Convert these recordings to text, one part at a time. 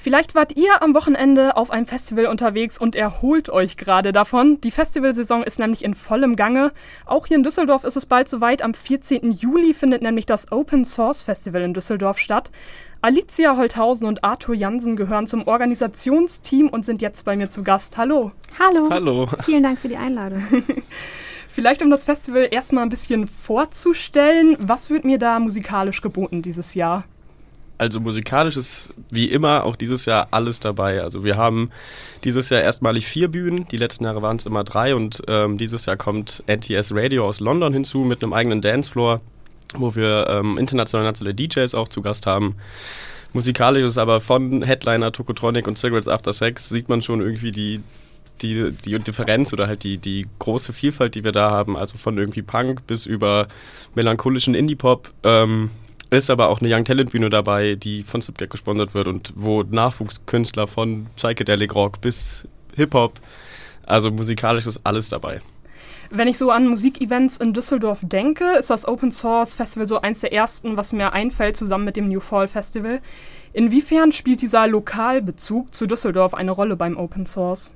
Vielleicht wart ihr am Wochenende auf einem Festival unterwegs und erholt euch gerade davon. Die Festivalsaison ist nämlich in vollem Gange. Auch hier in Düsseldorf ist es bald soweit. Am 14. Juli findet nämlich das Open Source Festival in Düsseldorf statt. Alicia Holthausen und Arthur Jansen gehören zum Organisationsteam und sind jetzt bei mir zu Gast. Hallo. Hallo. Hallo. Vielen Dank für die Einladung. Vielleicht, um das Festival erstmal ein bisschen vorzustellen, was wird mir da musikalisch geboten dieses Jahr? Also musikalisch ist wie immer auch dieses Jahr alles dabei. Also wir haben dieses Jahr erstmalig 4 Bühnen, die letzten Jahre waren es immer 3 und dieses Jahr kommt NTS Radio aus London hinzu mit einem eigenen Dancefloor, wo wir internationale DJs auch zu Gast haben. Musikalisch ist aber von Headliner, Tokotronic und Cigarettes After Sex sieht man schon irgendwie die Differenz oder halt die große Vielfalt, die wir da haben, also von irgendwie Punk bis über melancholischen Indie-Pop, ist aber auch eine Young Talent Bühne dabei, die von Zipgag gesponsert wird und wo Nachwuchskünstler von Psychedelic Rock bis Hip-Hop, also musikalisch ist alles dabei. Wenn ich so an Musikevents in Düsseldorf denke, ist das Open Source Festival so eins der ersten, was mir einfällt, zusammen mit dem New Fall Festival. Inwiefern spielt dieser Lokalbezug zu Düsseldorf eine Rolle beim Open Source?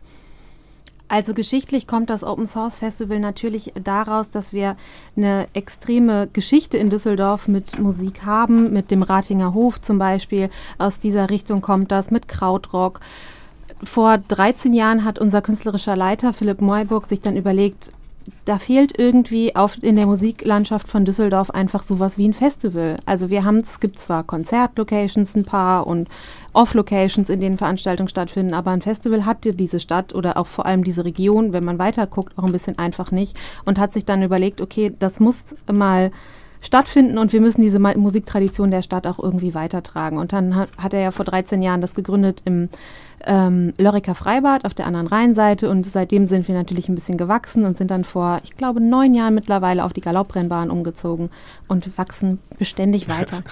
Also geschichtlich kommt das Open Source Festival natürlich daraus, dass wir eine extreme Geschichte in Düsseldorf mit Musik haben, mit dem Ratinger Hof zum Beispiel. Aus dieser Richtung kommt das mit Krautrock. Vor 13 Jahren hat unser künstlerischer Leiter Philipp Moiburg sich dann überlegt, da fehlt irgendwie in der Musiklandschaft von Düsseldorf einfach sowas wie ein Festival. Also es gibt zwar Konzertlocations ein paar und Off-Locations, in denen Veranstaltungen stattfinden, aber ein Festival hatte diese Stadt oder auch vor allem diese Region, wenn man weiter guckt, auch ein bisschen einfach nicht und hat sich dann überlegt, okay, das muss mal stattfinden und wir müssen diese Musiktradition der Stadt auch irgendwie weitertragen. Und dann hat er ja vor 13 Jahren das gegründet im Lörriker Freibad auf der anderen Rheinseite und seitdem sind wir natürlich ein bisschen gewachsen und sind dann vor, ich glaube, 9 Jahren mittlerweile auf die Galopprennbahn umgezogen und wachsen beständig weiter.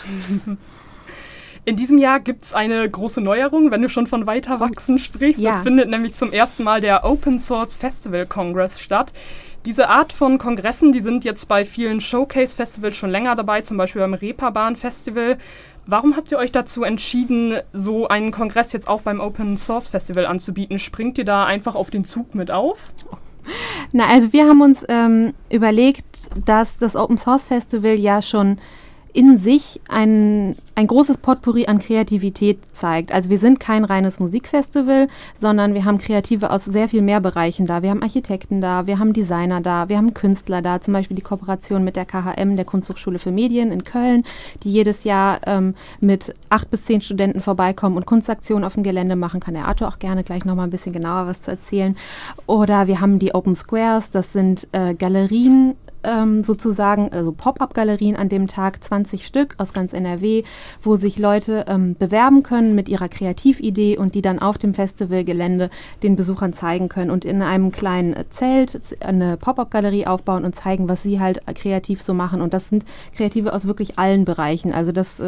In diesem Jahr gibt es eine große Neuerung, wenn du schon von Weiterwachsen sprichst. Ja. Es findet nämlich zum ersten Mal der Open Source Festival Congress statt. Diese Art von Kongressen, die sind jetzt bei vielen Showcase-Festivals schon länger dabei, zum Beispiel beim Reeperbahn-Festival. Warum habt ihr euch dazu entschieden, so einen Kongress jetzt auch beim Open Source Festival anzubieten? Springt ihr da einfach auf den Zug mit auf? Na, also wir haben uns überlegt, dass das Open Source Festival ja schon in sich ein großes Potpourri an Kreativität zeigt. Also wir sind kein reines Musikfestival, sondern wir haben Kreative aus sehr viel mehr Bereichen da. Wir haben Architekten da, wir haben Designer da, wir haben Künstler da, zum Beispiel die Kooperation mit der KHM, der Kunsthochschule für Medien in Köln, die jedes Jahr mit 8 bis 10 Studenten vorbeikommen und Kunstaktionen auf dem Gelände machen. Kann der Arthur auch gerne gleich nochmal ein bisschen genauer was zu erzählen. Oder wir haben die Open Squares, das sind Galerien, sozusagen, also Pop-up-Galerien an dem Tag, 20 Stück aus ganz NRW, wo sich Leute bewerben können mit ihrer Kreatividee und die dann auf dem Festivalgelände den Besuchern zeigen können und in einem kleinen Zelt eine Pop-up-Galerie aufbauen und zeigen, was sie halt kreativ so machen. Und das sind Kreative aus wirklich allen Bereichen. Also das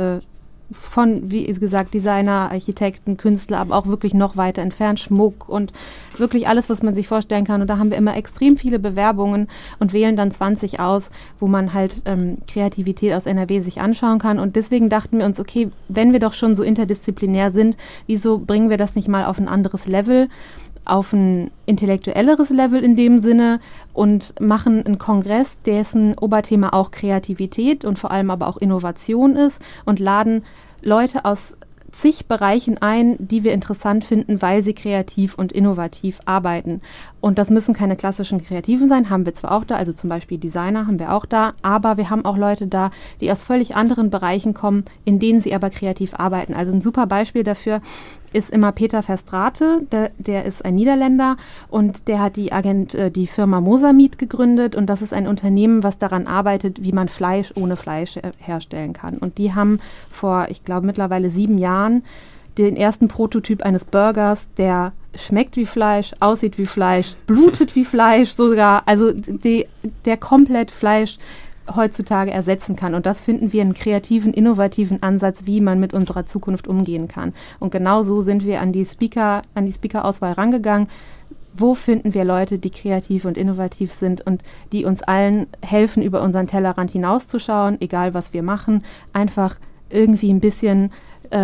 von, wie gesagt, Designer, Architekten, Künstler, aber auch wirklich noch weiter entfernt, Schmuck und wirklich alles, was man sich vorstellen kann. Und da haben wir immer extrem viele Bewerbungen und wählen dann 20 aus, wo man halt Kreativität aus NRW sich anschauen kann. Und deswegen dachten wir uns, okay, wenn wir doch schon so interdisziplinär sind, wieso bringen wir das nicht mal auf ein anderes Level, auf ein intellektuelleres Level in dem Sinne und machen einen Kongress, dessen Oberthema auch Kreativität und vor allem aber auch Innovation ist und laden Leute aus zig Bereichen ein, die wir interessant finden, weil sie kreativ und innovativ arbeiten. Und das müssen keine klassischen Kreativen sein, haben wir zwar auch da, also zum Beispiel Designer haben wir auch da, aber wir haben auch Leute da, die aus völlig anderen Bereichen kommen, in denen sie aber kreativ arbeiten. Also ein super Beispiel dafür ist immer Peter Verstraete, der ist ein Niederländer und der hat die Firma Mosamid gegründet und das ist ein Unternehmen, was daran arbeitet, wie man Fleisch ohne Fleisch herstellen kann. Und die haben vor, ich glaube mittlerweile 7 Jahren den ersten Prototyp eines Burgers, der schmeckt wie Fleisch, aussieht wie Fleisch, blutet wie Fleisch sogar, also der komplett Fleisch heutzutage ersetzen kann. Und das finden wir einen kreativen, innovativen Ansatz, wie man mit unserer Zukunft umgehen kann. Und genau so sind wir an die Speaker-Auswahl rangegangen. Wo finden wir Leute, die kreativ und innovativ sind und die uns allen helfen, über unseren Tellerrand hinauszuschauen, egal was wir machen, einfach irgendwie ein bisschen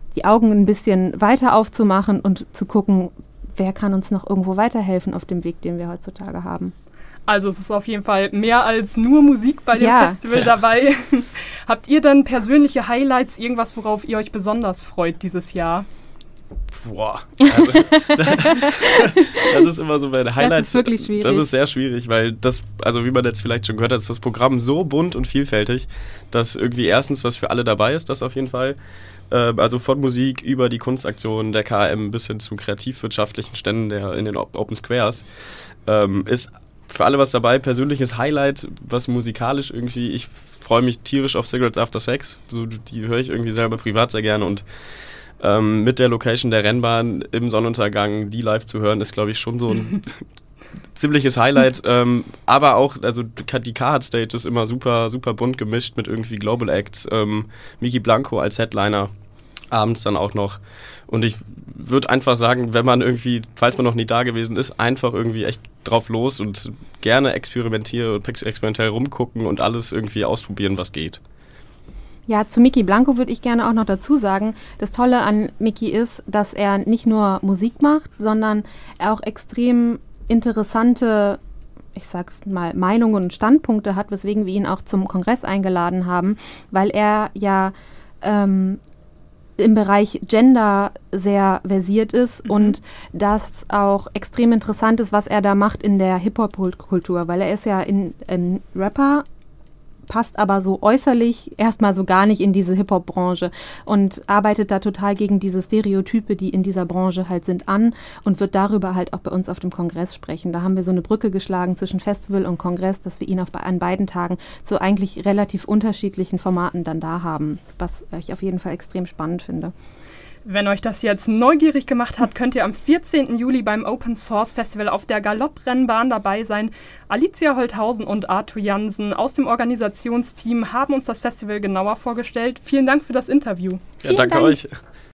die Augen ein bisschen weiter aufzumachen und zu gucken, wer kann uns noch irgendwo weiterhelfen auf dem Weg, den wir heutzutage haben. Also es ist auf jeden Fall mehr als nur Musik bei dem Festival dabei. Habt ihr denn persönliche Highlights, irgendwas, worauf ihr euch besonders freut dieses Jahr? Boah, also, das ist immer so bei den Highlights. Das ist wirklich schwierig. Das ist sehr schwierig, weil das, also wie man jetzt vielleicht schon gehört hat, ist das Programm so bunt und vielfältig, dass irgendwie erstens was für alle dabei ist, das auf jeden Fall. Also von Musik über die Kunstaktionen der KM bis hin zu kreativwirtschaftlichen Ständen in den Open Squares ist für alle was dabei. Persönliches Highlight, was musikalisch irgendwie, ich freue mich tierisch auf Cigarettes After Sex, so, die höre ich irgendwie selber privat sehr gerne und mit der Location der Rennbahn im Sonnenuntergang, die live zu hören, ist, glaube ich, schon so ein ziemliches Highlight. Aber auch, also die Carhartt-Stage ist immer super, super bunt gemischt mit irgendwie Global Acts, Miki Blanco als Headliner, abends dann auch noch. Und ich würde einfach sagen, wenn man irgendwie, falls man noch nie da gewesen ist, einfach irgendwie echt drauf los und gerne experimentell rumgucken und alles irgendwie ausprobieren, was geht. Ja, zu Miki Blanco würde ich gerne auch noch dazu sagen, das Tolle an Miki ist, dass er nicht nur Musik macht, sondern er auch extrem interessante, ich sag's mal, Meinungen und Standpunkte hat, weswegen wir ihn auch zum Kongress eingeladen haben, weil er ja im Bereich Gender sehr versiert ist und das auch extrem interessant ist, was er da macht in der Hip-Hop-Kultur, weil er ist ja ein Rapper, passt aber so äußerlich erstmal so gar nicht in diese Hip-Hop-Branche und arbeitet da total gegen diese Stereotype, die in dieser Branche halt sind, an und wird darüber halt auch bei uns auf dem Kongress sprechen. Da haben wir so eine Brücke geschlagen zwischen Festival und Kongress, dass wir ihn an beiden Tagen zu eigentlich relativ unterschiedlichen Formaten dann da haben, was ich auf jeden Fall extrem spannend finde. Wenn euch das jetzt neugierig gemacht hat, könnt ihr am 14. Juli beim Open Source Festival auf der Galopprennbahn dabei sein. Alicia Holthausen und Arthur Jansen aus dem Organisationsteam haben uns das Festival genauer vorgestellt. Vielen Dank für das Interview. Ja, danke euch.